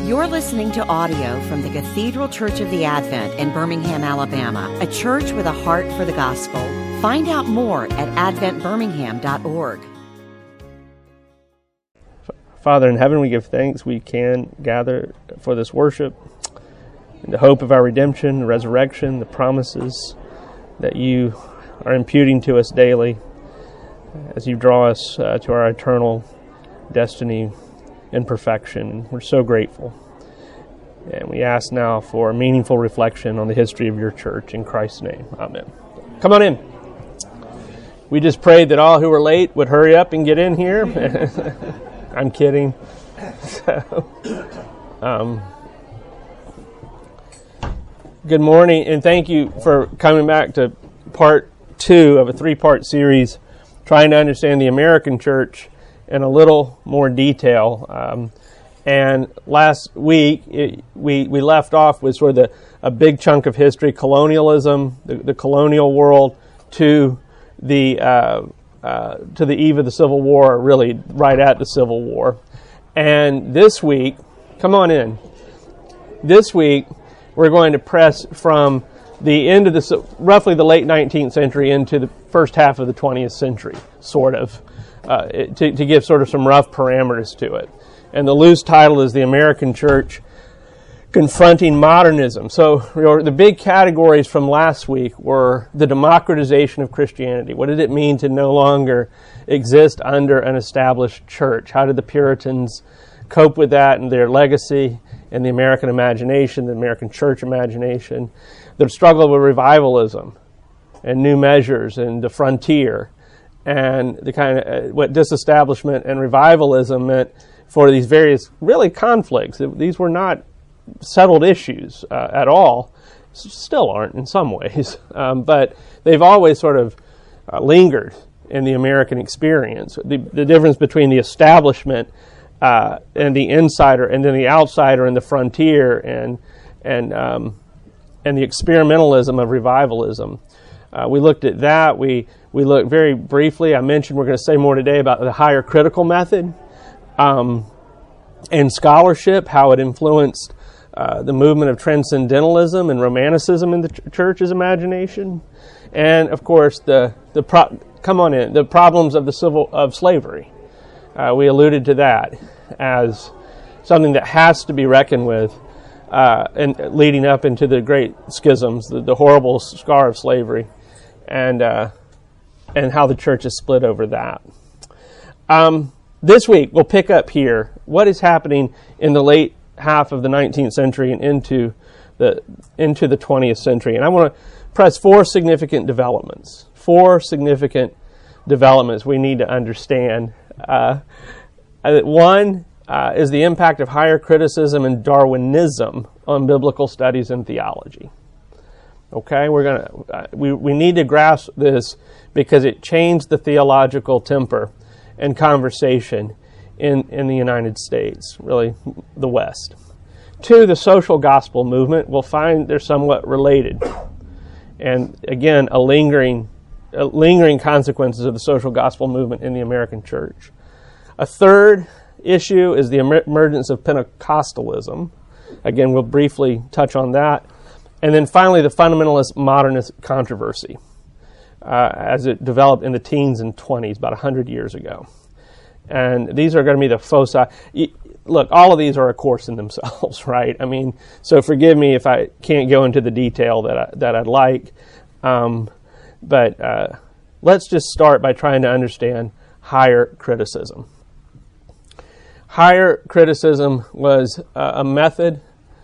You're listening to audio from the Cathedral Church of the Advent in Birmingham, Alabama, a church with a heart for the gospel. Find out more at adventbirmingham.org. Father in heaven, we give thanks we can gather for this worship in the hope of our redemption, the resurrection, the promises that you are imputing to us daily as you draw us to our eternal destiny and perfection. We're so grateful. And we ask now for a meaningful reflection on the history of your church. In Christ's name, amen. Come on in. We just prayed that all who were late would hurry up and get in here. I'm kidding. Good morning, and thank you for coming back to part 2 of a 3-part series, trying to understand the American church in a little more detail. And last week, we left off with sort of a big chunk of history, colonialism, the colonial world, to the eve of the Civil War, really right at the Civil War. And this week, come on in. This week, we're going to press from the end of roughly the late 19th century into the first half of the 20th century, sort of, to give sort of some rough parameters to it. And the loose title is The American Church Confronting Modernism. So the big categories from last week were the democratization of Christianity. What did it mean to no longer exist under an established church? How did the Puritans cope with that and their legacy and the American imagination, the American church imagination? The struggle with revivalism and new measures and the frontier, and the kind of what disestablishment and revivalism meant for these various really conflicts. These were not settled issues at all. Still aren't in some ways, but they've always sort of lingered in the American experience. The difference between the establishment and the insider, and then the outsider and the frontier, and the experimentalism of revivalism. We looked at that. We looked very briefly. I mentioned we're going to say more today about the higher critical method and scholarship, how it influenced the movement of transcendentalism and romanticism in the church's imagination, and of course the problems of slavery. We alluded to that as something that has to be reckoned with, and leading up into the great schisms, the horrible scar of slavery, and how the church is split over that. This week, we'll pick up here what is happening in the late half of the 19th century and into the 20th century. And I want to press 4 significant developments. 4 significant developments we need to understand. One is the impact of higher criticism and Darwinism on biblical studies and theology. Okay, we need to grasp this because it changed the theological temper and conversation in the United States, really the West. 2, the social gospel movement. We'll find they're somewhat related. And again, lingering consequences of the social gospel movement in the American church. A 3rd issue is the emergence of Pentecostalism. Again, we'll briefly touch on that. And then finally, the fundamentalist modernist controversy as it developed in the teens and 20s, about 100 years ago. And these are going to be the foci. Look, all of these are a course in themselves, right? I mean, so forgive me if I can't go into the detail that I'd like. But let's just start by trying to understand higher criticism. Higher criticism was a method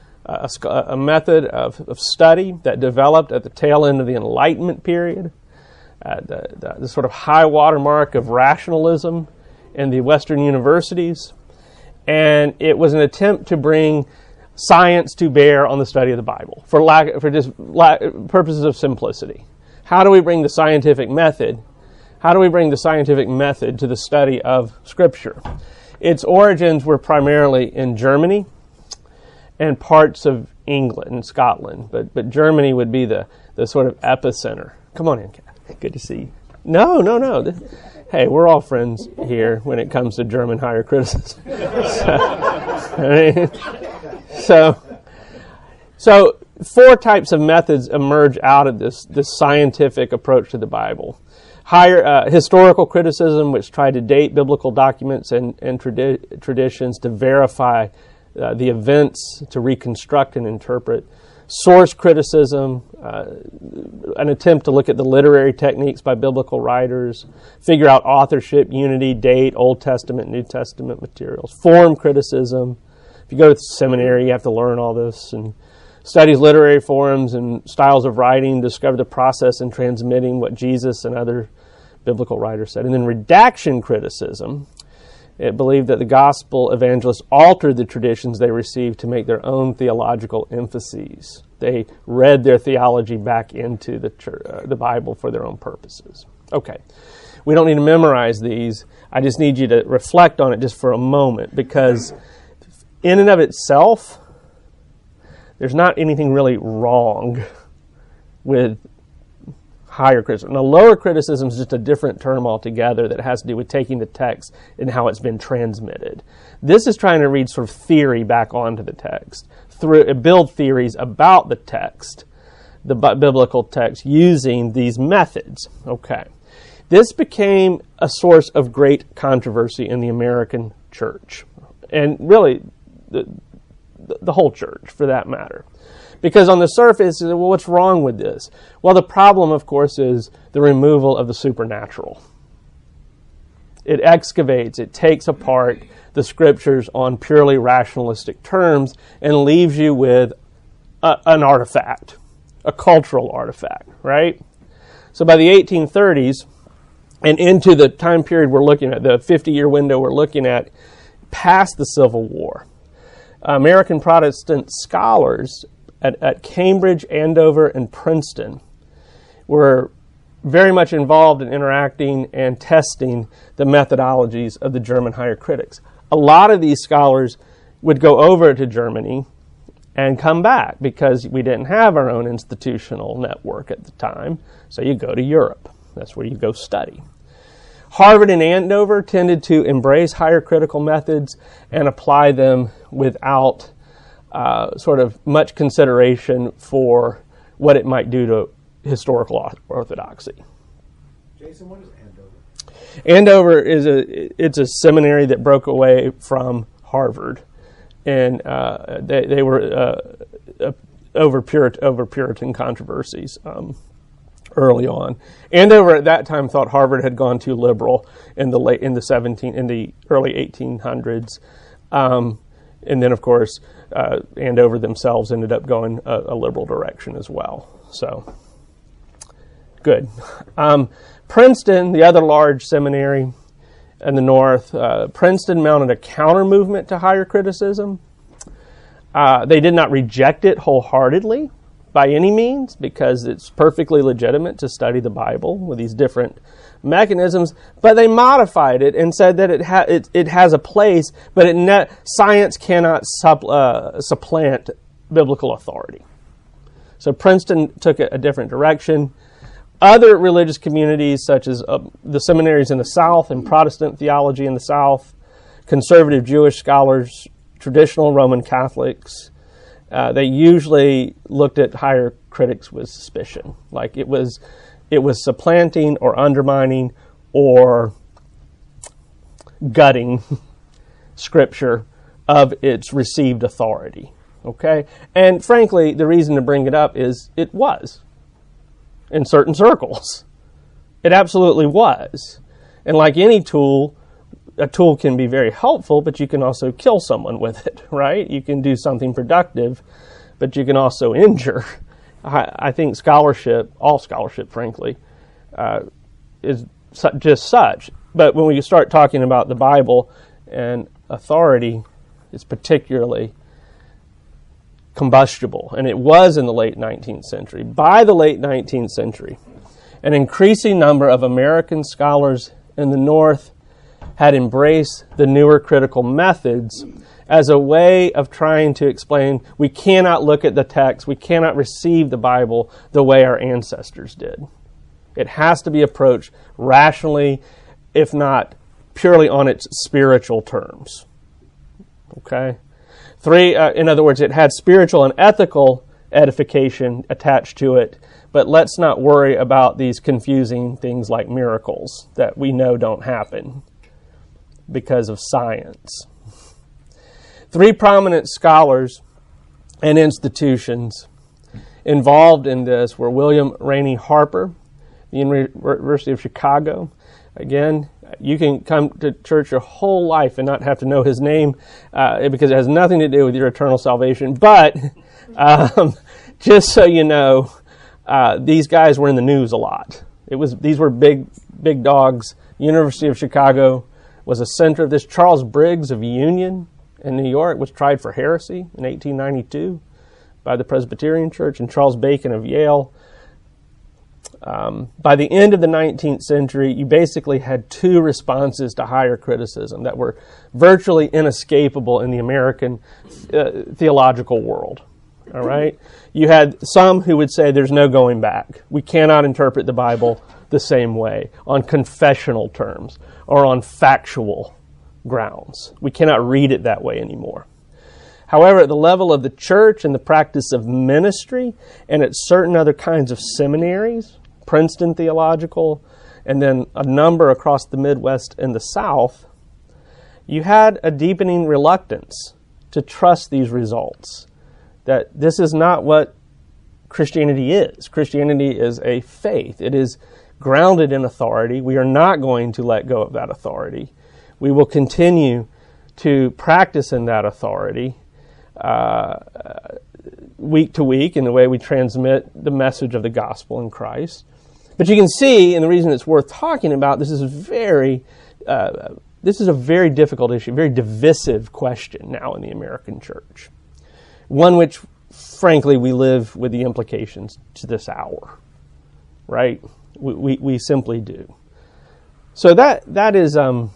of study that developed at the tail end of the Enlightenment period, the sort of high watermark of rationalism in the Western universities, and it was an attempt to bring science to bear on the study of the Bible for purposes of simplicity. How do we bring the scientific method? How do we bring the scientific method to the study of Scripture? Its origins were primarily in Germany and parts of England and Scotland, but Germany would be the sort of epicenter. Come on in, Kat. Good to see you. No. Hey, we're all friends here when it comes to German higher criticism. So 4 types of methods emerge out of this scientific approach to the Bible. Higher historical criticism, which tried to date biblical documents and traditions to verify the events, to reconstruct and interpret. Source criticism, an attempt to look at the literary techniques by biblical writers, figure out authorship, unity, date, Old Testament, New Testament materials. Form criticism. If you go to the seminary, you have to learn all this, and studies literary forms and styles of writing, discover the process in transmitting what Jesus and other biblical writers said. And then redaction criticism. It believed that the gospel evangelists altered the traditions they received to make their own theological emphases. They read their theology back into the Bible for their own purposes. Okay, we don't need to memorize these. I just need you to reflect on it just for a moment, because in and of itself, there's not anything really wrong with higher criticism. Now, lower criticism is just a different term altogether that has to do with taking the text and how it's been transmitted. This is trying to read sort of theory back onto the text, build theories about the text, the biblical text, using these methods. Okay. This became a source of great controversy in the American church, and really the whole church, for that matter. Because on the surface, well, what's wrong with this? Well, the problem, of course, is the removal of the supernatural. It excavates, it takes apart the scriptures on purely rationalistic terms and leaves you with an artifact, a cultural artifact, right? So by the 1830s, and into the time period we're looking at, the 50-year window we're looking at, past the Civil War, American Protestant scholars at Cambridge, Andover, and Princeton were very much involved in interacting and testing the methodologies of the German higher critics. A lot of these scholars would go over to Germany and come back because we didn't have our own institutional network at the time, so you go to Europe. That's where you go study. Harvard and Andover tended to embrace higher critical methods and apply them without sort of much consideration for what it might do to historical orthodoxy. Jason, what is Andover? Andover is a seminary that broke away from Harvard, and they were over Puritan controversies early on. Andover at that time thought Harvard had gone too liberal in the early 1800s. And then, of course, Andover themselves ended up going a liberal direction as well. So, good. Princeton, the other large seminary in the north, Princeton mounted a counter movement to higher criticism. They did not reject it wholeheartedly by any means, because it's perfectly legitimate to study the Bible with these different mechanisms, but they modified it and said that it has a place, but science cannot supplant biblical authority. So Princeton took a different direction. Other religious communities, such as the seminaries in the South and Protestant theology in the South, conservative Jewish scholars, traditional Roman Catholics, they usually looked at higher critics with suspicion, like it was supplanting or undermining or gutting Scripture of its received authority. Okay? And frankly, the reason to bring it up is it was in certain circles. It absolutely was. And like any tool, a tool can be very helpful, but you can also kill someone with it, right? You can do something productive, but you can also injure. I think scholarship, all scholarship, frankly, is just such. But when we start talking about the Bible and authority, it's particularly combustible. And it was in the late 19th century. By the late 19th century, an increasing number of American scholars in the North had embraced the newer critical methods as a way of trying to explain we cannot look at the text, we cannot receive the Bible the way our ancestors did. It has to be approached rationally, if not purely on its spiritual terms. Okay? 3, in other words, it had spiritual and ethical edification attached to it, but let's not worry about these confusing things like miracles that we know don't happen because of science. 3 prominent scholars and institutions involved in this were William Rainey Harper, the University of Chicago. Again, you can come to church your whole life and not have to know his name because it has nothing to do with your eternal salvation. But just so you know, these guys were in the news a lot. These were big dogs. The University of Chicago was a center of this. Charles Briggs of Union in New York was tried for heresy in 1892 by the Presbyterian Church, and Charles Bacon of Yale. By the end of the 19th century, you basically had 2 responses to higher criticism that were virtually inescapable in the American theological world. All right? You had some who would say there's no going back. We cannot interpret the Bible the same way on confessional terms or on factual grounds. We cannot read it that way anymore. However, at the level of the church and the practice of ministry and at certain other kinds of seminaries, Princeton Theological, and then a number across the Midwest and the South, you had a deepening reluctance to trust these results. That this is not what Christianity is. Christianity is a faith. It is grounded in authority. We are not going to let go of that authority. We will continue to practice in that authority week to week in the way we transmit the message of the gospel in Christ. But you can see, and the reason it's worth talking about, this is a very difficult issue, very divisive question now in the American church. One which, frankly, we live with the implications to this hour, right? We simply do. So that is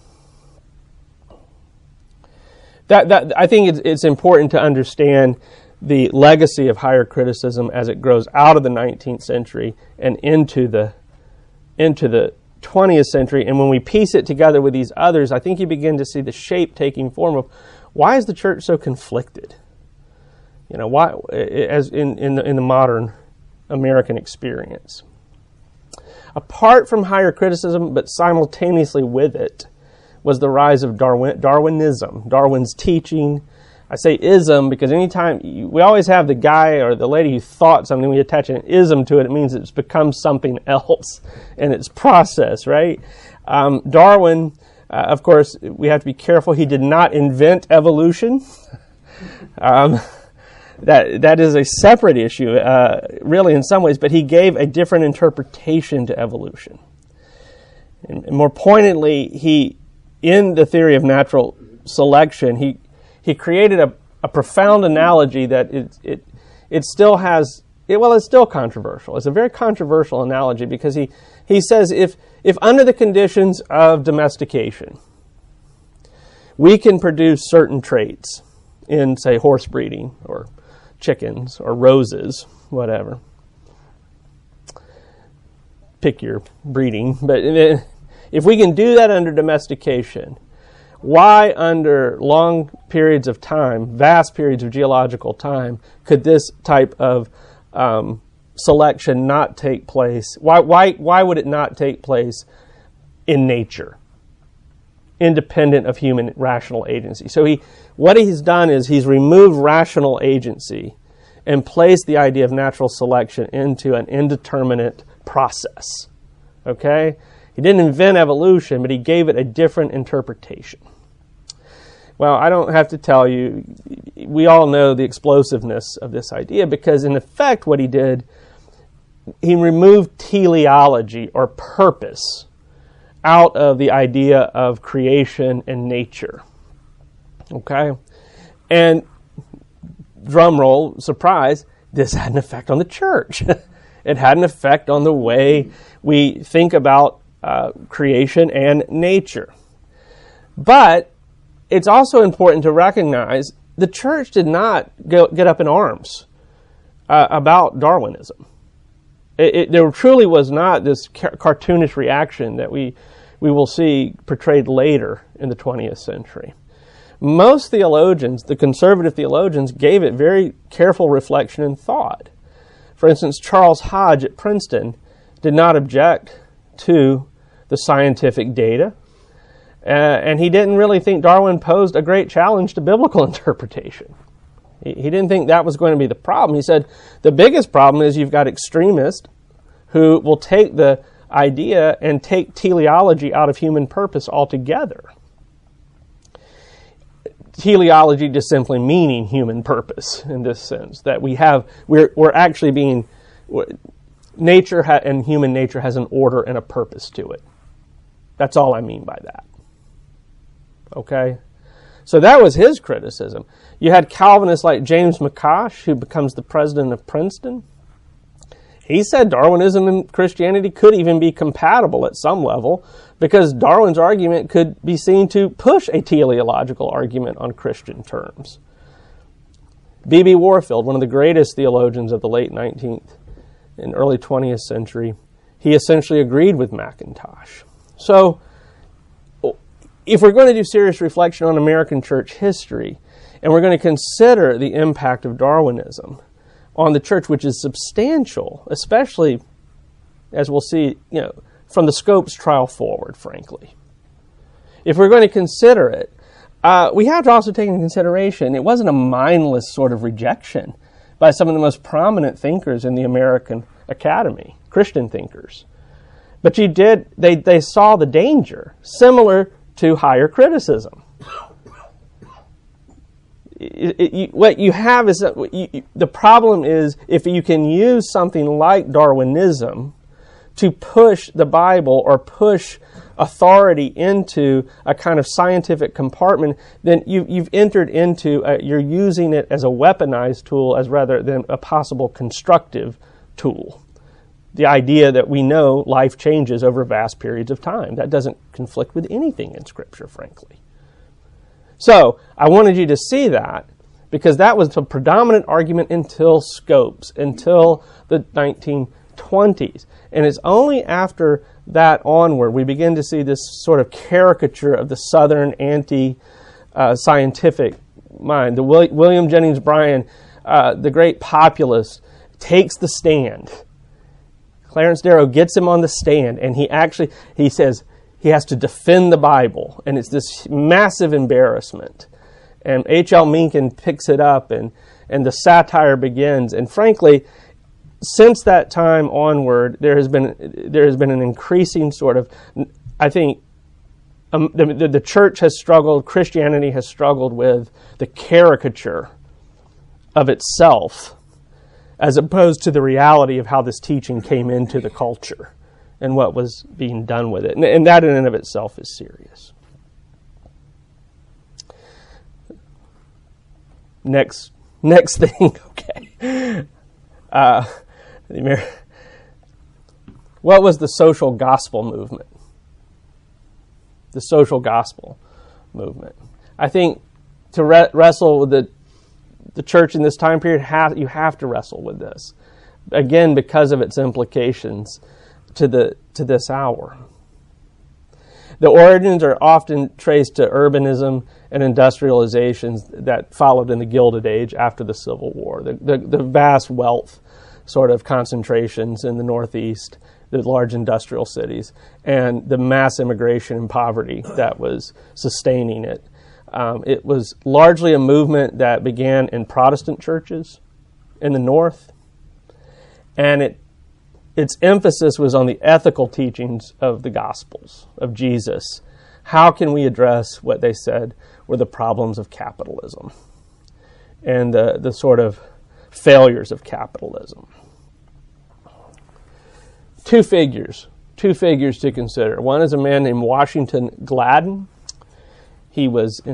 that I think it's important to understand the legacy of higher criticism as it grows out of the 19th century and into the 20th century. And when we piece it together with these others, I think you begin to see the shape taking form of why is the church so conflicted? You know, why, as in the modern American experience. Apart from higher criticism, but simultaneously with it, was the rise of Darwinism, Darwin's teaching. I say ism because anytime we always have the guy or the lady who thought something, we attach an ism to it, it means it's become something else in its process, right? Darwin, of course, we have to be careful. He did not invent evolution. That is a separate issue, really, in some ways, but he gave a different interpretation to evolution. And more pointedly, in the theory of natural selection, he created a profound analogy that it still has, it's still controversial. It's a very controversial analogy because he says if under the conditions of domestication, we can produce certain traits in, say, horse breeding or chickens or roses, whatever. Pick your breeding. But if we can do that under domestication, why under long periods of time, vast periods of geological time, could this type of selection not take place? Why would it not take place in nature, independent of human rational agency? So what he's done is he's removed rational agency and placed the idea of natural selection into an indeterminate process. Okay? He didn't invent evolution, but he gave it a different interpretation. Well, I don't have to tell you, we all know the explosiveness of this idea because in effect what he did, he removed teleology or purpose out of the idea of creation and nature. Okay? And drum roll, surprise, this had an effect on the church. It had an effect on the way we think about creation and nature. But it's also important to recognize the church did not get up in arms about Darwinism. There truly was not this cartoonish reaction that we will see portrayed later in the 20th century. most theologians, the conservative theologians, gave it very careful reflection and thought. For instance, Charles Hodge at Princeton did not object to the scientific data, and he didn't really think Darwin posed a great challenge to biblical interpretation. He didn't think that was going to be the problem. He said the biggest problem is you've got extremists who will take the idea and take teleology out of human purpose altogether. Teleology just simply meaning human purpose in this sense, that we're actually being, nature and human nature has an order and a purpose to it. That's all I mean by that. Okay? So that was his criticism. You had Calvinists like James McCosh, who becomes the president of Princeton. He said Darwinism and Christianity could even be compatible at some level because Darwin's argument could be seen to push a teleological argument on Christian terms. B.B. Warfield, one of the greatest theologians of the late 19th and early 20th century, he essentially agreed with McIntosh. So, if we're going to do serious reflection on American church history, and we're going to consider the impact of Darwinism on the church, which is substantial, especially, as we'll see, from the Scopes trial forward, frankly. If we're going to consider it, we have to also take into consideration it wasn't a mindless sort of rejection by some of the most prominent thinkers in the American Academy, Christian thinkers. But they saw the danger, similar to higher criticism. What you have is the problem is if you can use something like Darwinism to push the Bible or push authority into a kind of scientific compartment, then you've entered into you're using it as a weaponized tool as rather than a possible constructive tool. The idea that we know life changes over vast periods of time. That doesn't conflict with anything in Scripture, frankly. So, I wanted you to see that because that was the predominant argument until Scopes, until the 1920s. And it's only after that onward we begin to see this sort of caricature of the Southern anti-scientific mind. The William Jennings Bryan, the great populist, takes the stand. Clarence Darrow gets him on the stand, and he says he has to defend the Bible, and it's this massive embarrassment. And H.L. Mencken picks it up, and the satire begins. And frankly, since that time onward, there has been an increasing sort of, I think, the church has struggled, Christianity has struggled with the caricature of itself, as opposed to the reality of how this teaching came into the culture and what was being done with it. And that in and of itself is serious. Next thing, okay. What was the social gospel movement? The social gospel movement. I think to wrestle with the church in this time period, you have to wrestle with this. Again, because of its implications to this hour. The origins are often traced to urbanism and industrializations that followed in the Gilded Age after the Civil War. The vast wealth sort of concentrations in the Northeast, the large industrial cities, and the mass immigration and poverty that was sustaining it. It was largely a movement that began in Protestant churches in the North, and its emphasis was on the ethical teachings of the Gospels, of Jesus. How can we address what they said were the problems of capitalism and the sort of failures of capitalism? Two figures to consider. One is a man named Washington Gladden. He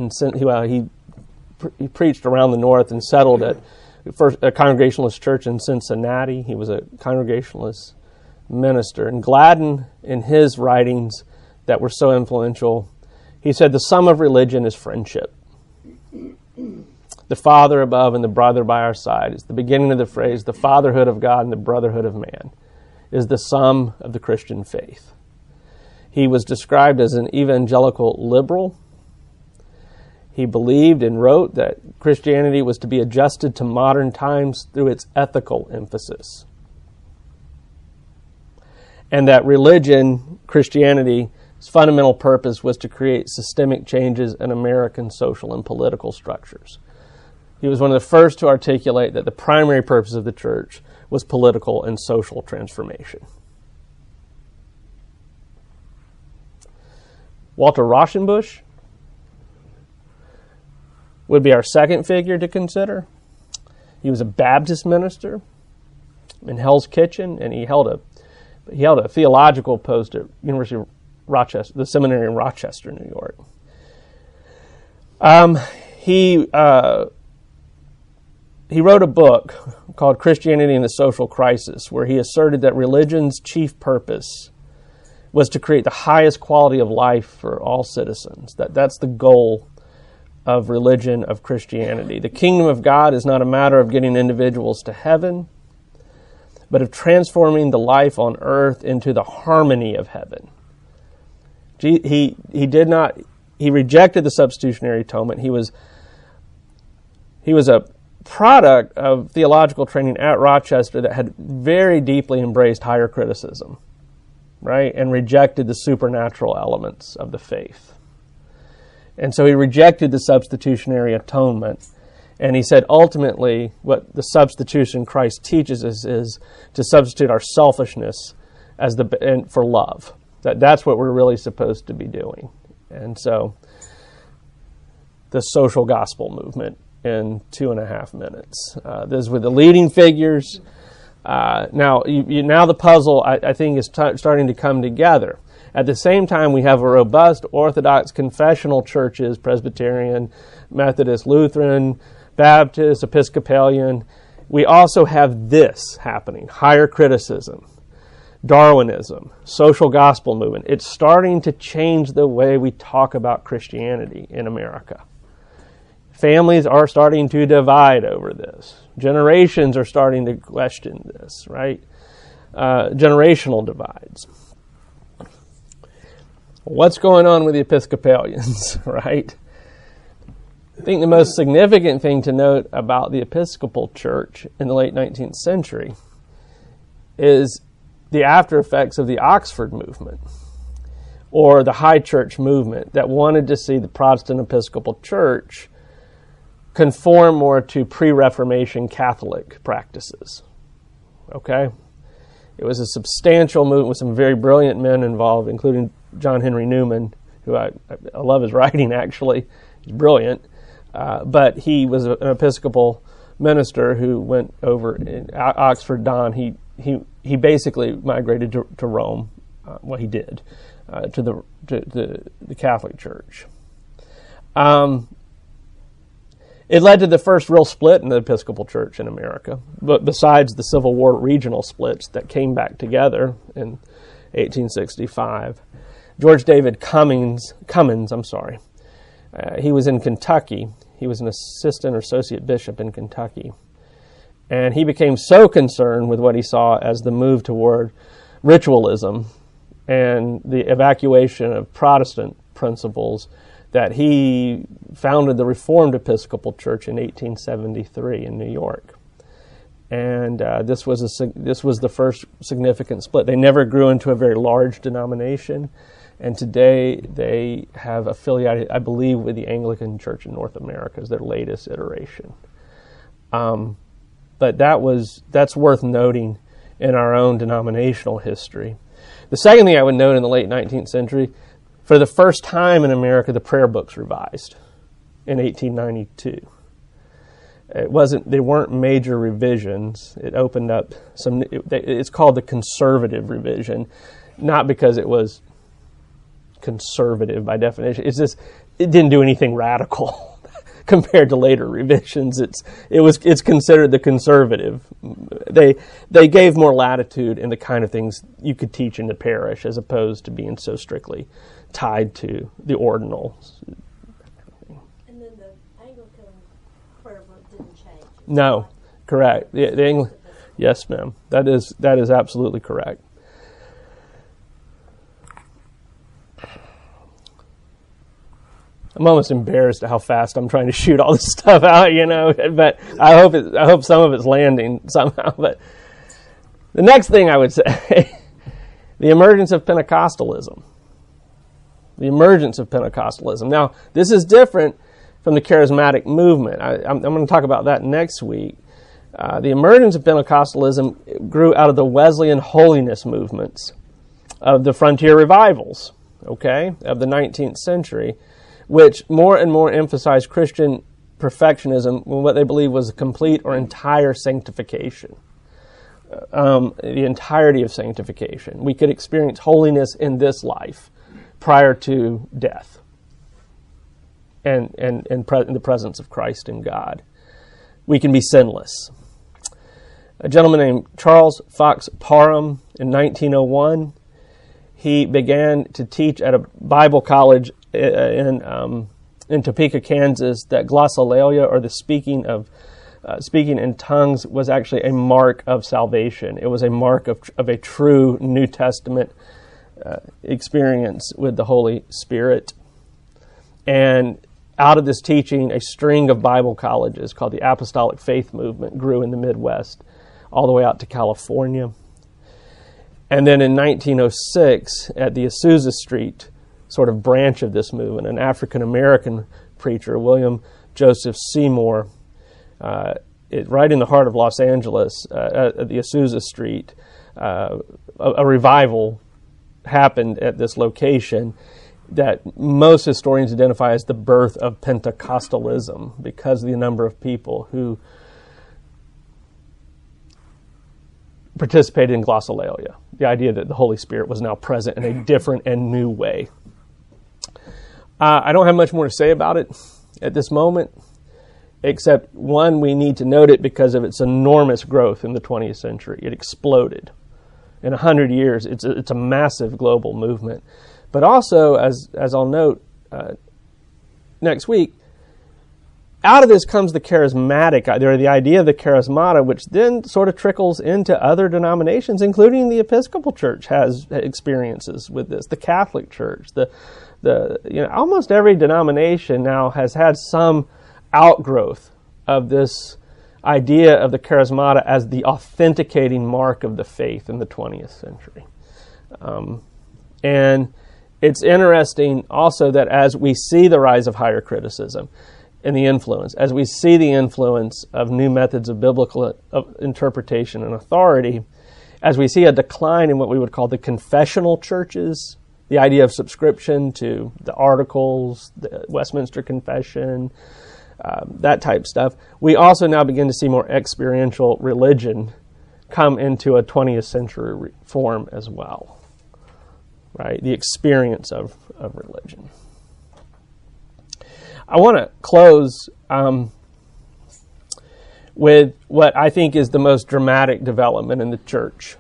preached around the North and settled at first a Congregationalist church in Cincinnati. He was a Congregationalist minister. And Gladden, in his writings that were so influential, he said the sum of religion is friendship. The Father above and the brother by our side is the beginning of the phrase, the fatherhood of God and the brotherhood of man is the sum of the Christian faith. He was described as an evangelical liberal. He believed and wrote that Christianity was to be adjusted to modern times through its ethical emphasis. And that religion, Christianity's fundamental purpose was to create systemic changes in American social and political structures. He was one of the first to articulate that the primary purpose of the church was political and social transformation. Walter Rauschenbusch would be our second figure to consider. He was a Baptist minister in Hell's Kitchen, and he held a theological post at University of Rochester, the seminary in Rochester, New York. He wrote a book called Christianity and the Social Crisis, where he asserted that religion's chief purpose was to create the highest quality of life for all citizens. That's the goal of religion, of Christianity. The kingdom of God is not a matter of getting individuals to heaven, but of transforming the life on earth into the harmony of heaven. He rejected the substitutionary atonement. He was a product of theological training at Rochester that had very deeply embraced higher criticism, right, and rejected the supernatural elements of the faith. And so he rejected the substitutionary atonement, and he said ultimately what the substitution Christ teaches us is to substitute our selfishness for love. That's what we're really supposed to be doing. And so the social gospel movement in 2.5 minutes. Those were the leading figures. Now the puzzle, I think, is starting to come together. At the same time, we have a robust Orthodox confessional churches, Presbyterian, Methodist, Lutheran, Baptist, Episcopalian. We also have this happening, higher criticism, Darwinism, social gospel movement. It's starting to change the way we talk about Christianity in America. Families are starting to divide over this. Generations are starting to question this, right? Generational divides. What's going on with the Episcopalians, right? I think the most significant thing to note about the Episcopal Church in the late 19th century is the after effects of the Oxford movement, or the High Church movement, that wanted to see the Protestant Episcopal Church conform more to pre-Reformation Catholic practices. Okay? It was a substantial movement with some very brilliant men involved, including John Henry Newman, who I love his writing, actually. He's brilliant. But he was an Episcopal minister who went over in Oxford Don. He basically migrated to Rome. He did to the Catholic Church. It led to the first real split in the Episcopal Church in America, but besides the Civil War regional splits that came back together in 1865. George David Cummins, he was in Kentucky. He was an associate bishop in Kentucky. And he became so concerned with what he saw as the move toward ritualism and the evacuation of Protestant principles that he founded the Reformed Episcopal Church in 1873 in New York. And this was the first significant split. They never grew into a very large denomination, and today they have affiliated, I believe, with the Anglican Church in North America as their latest iteration. But that's worth noting in our own denominational history. The second thing I would note in the late 19th century, for the first time in America, the prayer books revised in 1892. They weren't major revisions. It opened up some. It's called the conservative revision, not because it was conservative by definition. It's just it didn't do anything radical compared to later revisions. It's considered the conservative. They gave more latitude in the kind of things you could teach in the parish, as opposed to being so strictly tied to the ordinals. And then the Anglican prayer book didn't change. No, correct. Yes, ma'am. That is absolutely correct. I'm almost embarrassed at how fast I'm trying to shoot all this stuff out, but I hope some of it's landing somehow. But the next thing I would say, the emergence of Pentecostalism. The emergence of Pentecostalism. Now, this is different from the charismatic movement. I'm going to talk about that next week. The emergence of Pentecostalism grew out of the Wesleyan holiness movements of the frontier revivals, of the 19th century, which more and more emphasized Christian perfectionism when what they believed was a complete or entire sanctification. The entirety of sanctification. We could experience holiness in this life prior to death and in the presence of Christ and God. We can be sinless. A gentleman named Charles Fox Parham in 1901, he began to teach at a Bible college in Topeka, Kansas, that glossolalia, or the speaking in tongues, was actually a mark of salvation. It was a mark of a true New Testament experience with the Holy Spirit. And out of this teaching, a string of Bible colleges called the Apostolic Faith Movement grew in the Midwest, all the way out to California. And then in 1906, at the Azusa Street sort of branch of this movement, an African-American preacher, William Joseph Seymour, right in the heart of Los Angeles, at the Azusa Street, a revival happened at this location that most historians identify as the birth of Pentecostalism, because of the number of people who participated in glossolalia, the idea that the Holy Spirit was now present in a different and new way. I don't have much more to say about it at this moment, except one, we need to note it because of its enormous growth in the 20th century. It exploded. In 100 years, it's a massive global movement. But also, as I'll note next week, out of this comes the charismatic, or the idea of the charismata, which then sort of trickles into other denominations, including the Episcopal Church has experiences with this. The Catholic Church, almost every denomination now has had some outgrowth of this idea of the charismata as the authenticating mark of the faith in the 20th century. And it's interesting also that as we see the rise of higher criticism and the influence, as we see the influence of new methods of biblical interpretation and authority, as we see a decline in what we would call the confessional churches, the idea of subscription to the Articles, the Westminster Confession, that type stuff, we also now begin to see more experiential religion come into a 20th century form as well. Right? The experience of religion. I want to close with what I think is the most dramatic development in the church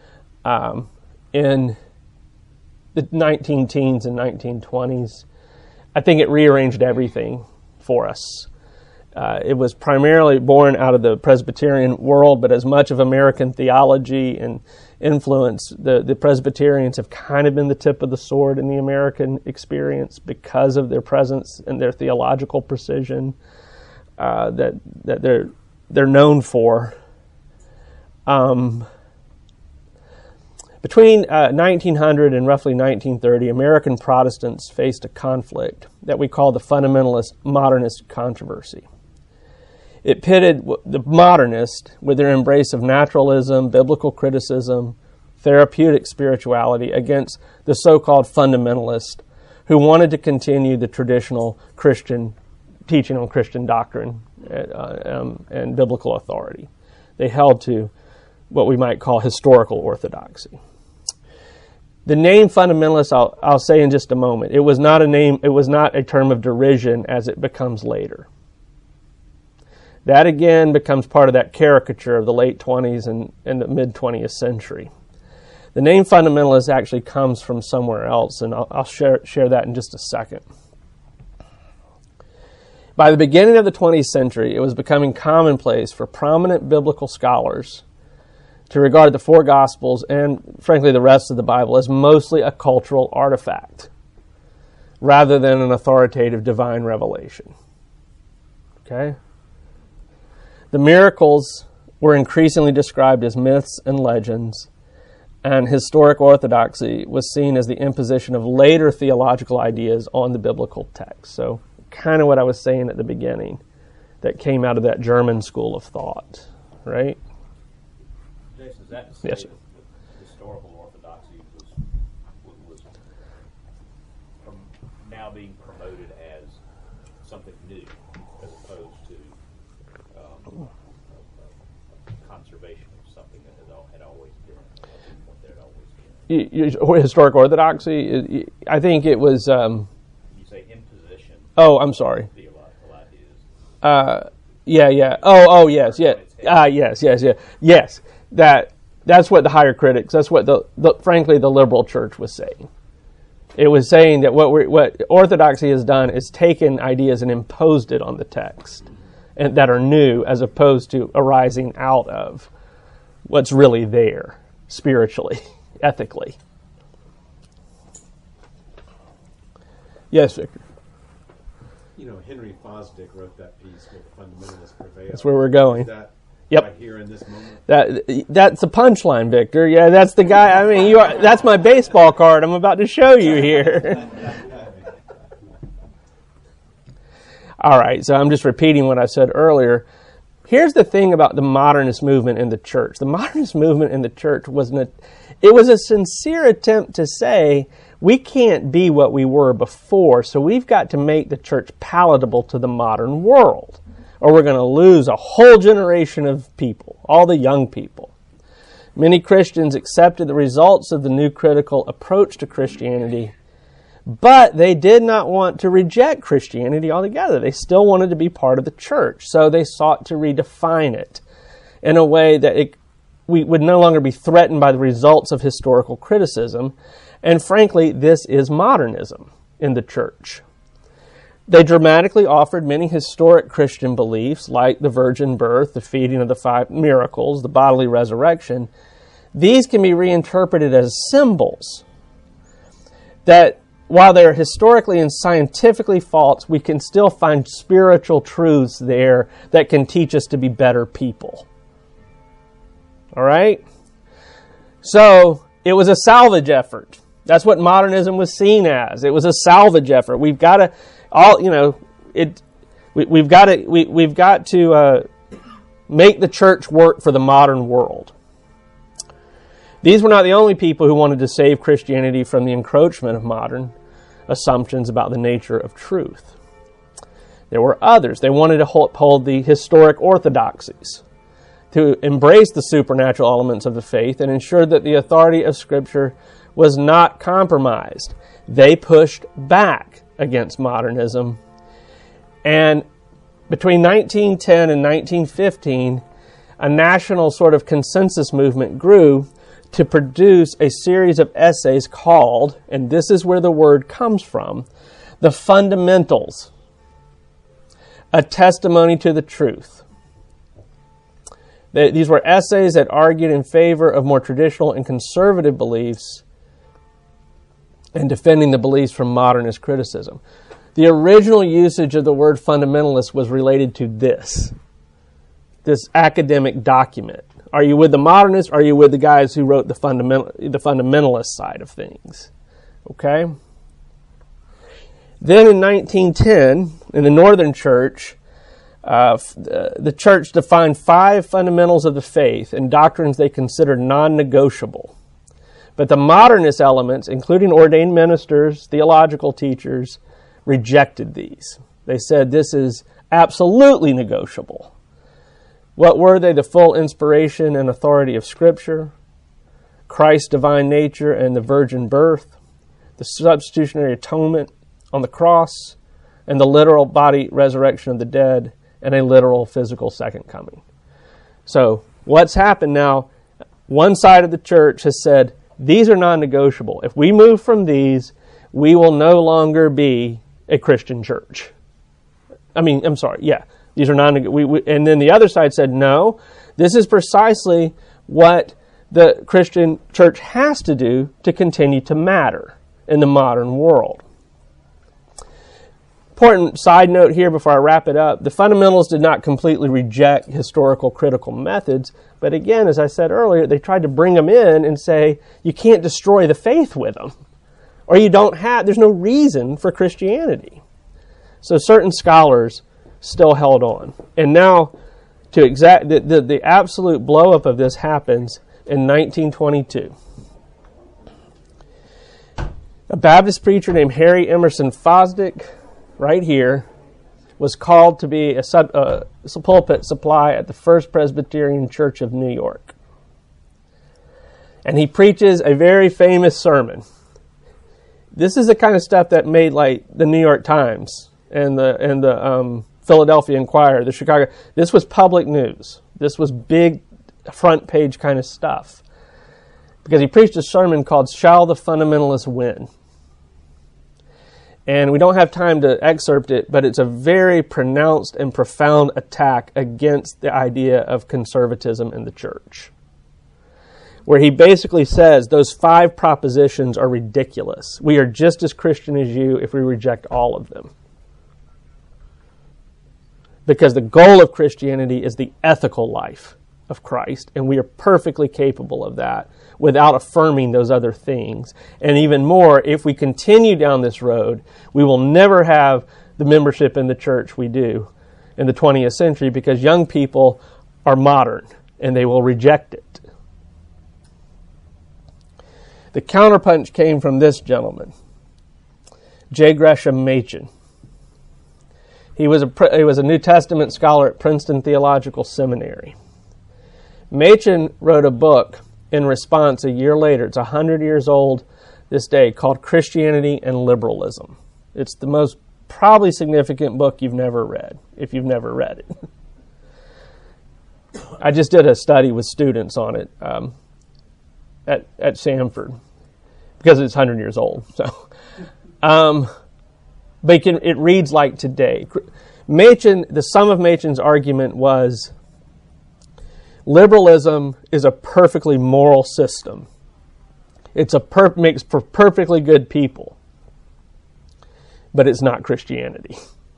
in the 19-teens and 1920s. I think it rearranged everything for us. It was primarily born out of the Presbyterian world, but as much of American theology and influence, the Presbyterians have kind of been the tip of the sword in the American experience because of their presence and their theological precision that they're known for. Between 1900 and roughly 1930, American Protestants faced a conflict that we call the fundamentalist modernist controversy. It pitted the modernists with their embrace of naturalism, biblical criticism, therapeutic spirituality against the so-called fundamentalists who wanted to continue the traditional Christian teaching on Christian doctrine and biblical authority. They held to what we might call historical orthodoxy. The name fundamentalist, I'll say in just a moment, it was not a name, it was not a term of derision as it becomes later. That again becomes part of that caricature of the late 20s and the mid 20th century. The name fundamentalist actually comes from somewhere else, and I'll share that in just a second. By the beginning of the 20th century, it was becoming commonplace for prominent biblical scholars to regard the four Gospels and, frankly, the rest of the Bible as mostly a cultural artifact. rather than an authoritative divine revelation. Okay? The miracles were increasingly described as myths and legends, and historic orthodoxy was seen as the imposition of later theological ideas on the biblical text. So, kind of what I was saying at the beginning, that came out of that German school of thought, right? Jason, is that to say Yes, sir. that historical orthodoxy was now being promoted as something new, as opposed to conservation of something that had always been, what there had always been? Historic orthodoxy, I think it was... You say imposition. Oh, I'm sorry. Theological ideas. Yeah. Oh, yes. Yes. That's what the higher critics, that's what frankly the liberal church was saying. It was saying that what orthodoxy has done is taken ideas and imposed it on the text, and that are new as opposed to arising out of what's really there spiritually, ethically. Yes, Victor. You know, Henry Fosdick wrote that piece, Will the Fundamentalists Prevail? That's where we're going. Is that Yep. right here in this moment? That's a punchline, Victor. Yeah, that's the guy. I mean, that's my baseball card I'm about to show you here. All right, so I'm just repeating what I said earlier. Here's the thing about the modernist movement in the church. The modernist movement in the church was a sincere attempt to say, we can't be what we were before, so we've got to make the church palatable to the modern world, or we're going to lose a whole generation of people, all the young people. Many Christians accepted the results of the new critical approach to Christianity, but they did not want to reject Christianity altogether. They still wanted to be part of the church, so they sought to redefine it in a way that we would no longer be threatened by the results of historical criticism. And frankly, this is modernism in the church. They dramatically offered many historic Christian beliefs, like the virgin birth, the feeding of the 5 miracles, the bodily resurrection. These can be reinterpreted as symbols that, while they're historically and scientifically false, we can still find spiritual truths there that can teach us to be better people. All right? So, it was a salvage effort. That's what modernism was seen as. It was a salvage effort. We've got to, we've got to make the church work for the modern world. These were not the only people who wanted to save Christianity from the encroachment of modern assumptions about the nature of truth. There were others. They wanted to uphold the historic orthodoxies, to embrace the supernatural elements of the faith and ensure that the authority of Scripture was not compromised. They pushed back against modernism. And between 1910 and 1915, a national sort of consensus movement grew to produce a series of essays called, and this is where the word comes from, The Fundamentals, a testimony to the truth. These were essays that argued in favor of more traditional and conservative beliefs and defending the beliefs from modernist criticism. The original usage of the word fundamentalist was related to this academic document. Are you with the modernists, or are you with the guys who wrote the fundamentalist side of things? Okay? Then in 1910, in the Northern Church, the church defined 5 fundamentals of the faith and doctrines they considered non-negotiable. But the modernist elements, including ordained ministers, theological teachers, rejected these. They said this is absolutely negotiable. What were they? The full inspiration and authority of Scripture, Christ's divine nature and the virgin birth, the substitutionary atonement on the cross, and the literal body resurrection of the dead, and a literal physical second coming. So, what's happened now? One side of the church has said, these are non-negotiable. If we move from these, we will no longer be a Christian church. These are non-negotiable. And then the other side said, no, this is precisely what the Christian church has to do to continue to matter in the modern world. important side note here before I wrap it up, the fundamentalists did not completely reject historical critical methods, but again, as I said earlier, they tried to bring them in and say, you can't destroy the faith with them, or there's no reason for Christianity. So certain scholars still held on. And now, the absolute blow-up of this happens in 1922. A Baptist preacher named Harry Emerson Fosdick, right here, was called to be a pulpit supply at the First Presbyterian Church of New York. And he preaches a very famous sermon. This is the kind of stuff that made like the New York Times and the Philadelphia Inquirer, the Chicago. This was public news. This was big front page kind of stuff. Because he preached a sermon called "Shall the Fundamentalists Win?" And we don't have time to excerpt it, but it's a very pronounced and profound attack against the idea of conservatism in the church, where he basically says those 5 propositions are ridiculous. We are just as Christian as you if we reject all of them. Because the goal of Christianity is the ethical life of Christ, and we are perfectly capable of that without affirming those other things. And even more, if we continue down this road, we will never have the membership in the church we do in the 20th century, because young people are modern and they will reject it. The counterpunch came from this gentleman, J. Gresham Machen. He was a New Testament scholar at Princeton Theological Seminary. Machen wrote a book in response a year later. It's 100 years old this day, called Christianity and Liberalism. It's the most probably significant book you've never read, if you've never read it. I just did a study with students on it at Samford, because it's 100 years old. So, but it reads like today. The sum of Machen's argument was, liberalism is a perfectly moral system. Makes for perfectly good people, but it's not Christianity.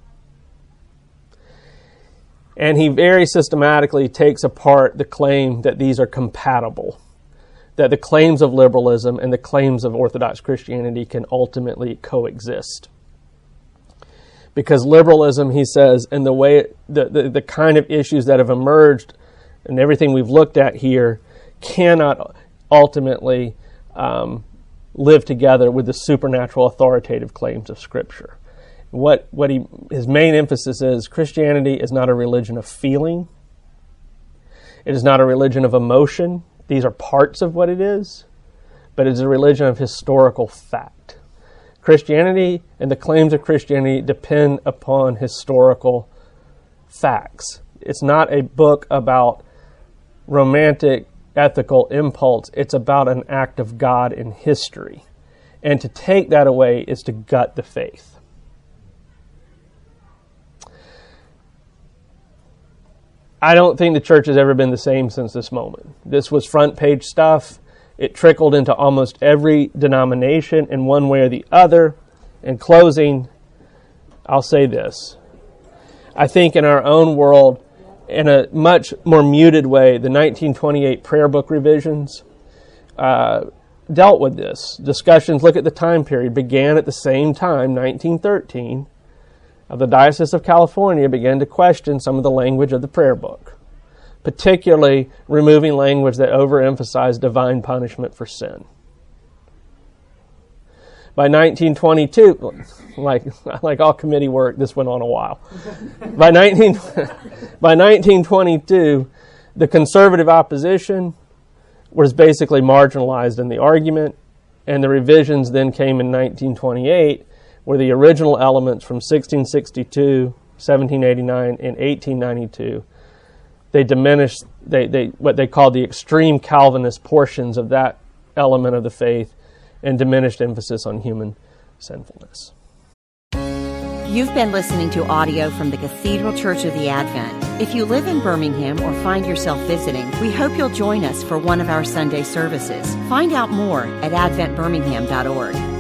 And he very systematically takes apart the claim that these are compatible, that the claims of liberalism and the claims of Orthodox Christianity can ultimately coexist. Because liberalism, he says, and the way the kind of issues that have emerged and everything we've looked at here cannot ultimately live together with the supernatural authoritative claims of Scripture. His main emphasis is, Christianity is not a religion of feeling. It is not a religion of emotion. These are parts of what it is, but it is a religion of historical fact. Christianity and the claims of Christianity depend upon historical facts. It's not a book about romantic ethical impulse. It's about an act of God in history. And to take that away is to gut the faith. I don't think the church has ever been the same since this moment. This was front page stuff. It trickled into almost every denomination in one way or the other. In closing, I'll say this. I think in our own world, in a much more muted way, the 1928 prayer book revisions dealt with this. Discussions, look at the time period, began at the same time, 1913. The Diocese of California began to question some of the language of the prayer book, particularly removing language that overemphasized divine punishment for sin. By 1922, like all committee work, this went on a while. By 1922, the conservative opposition was basically marginalized in the argument, and the revisions then came in 1928, where the original elements from 1662, 1789, and 1892, they diminished what they called the extreme Calvinist portions of that element of the faith and diminished emphasis on human sinfulness. You've been listening to audio from the Cathedral Church of the Advent. If you live in Birmingham or find yourself visiting, we hope you'll join us for one of our Sunday services. Find out more at adventbirmingham.org.